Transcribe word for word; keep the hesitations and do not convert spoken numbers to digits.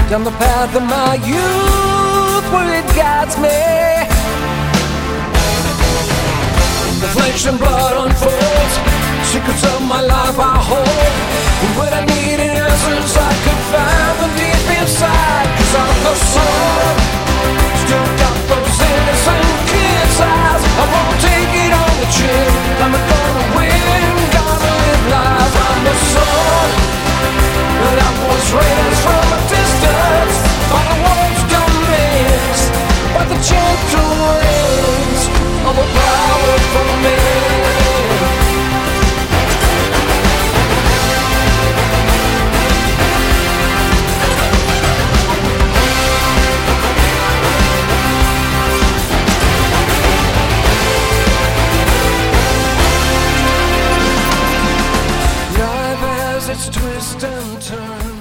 down the path of my youth where it guides me. The flesh and blood unfolds, secrets of my life I hold. And when I needed answers I could find them deep inside. Cause I'm the sun, still got those innocent kids' eyes. I won't take it on the chin, I'm gonna win, gonna live life. I'm the sun, and I was raised from a distance by the world's domains, by the gentle winds of a powerful man. Life has its twists and turns,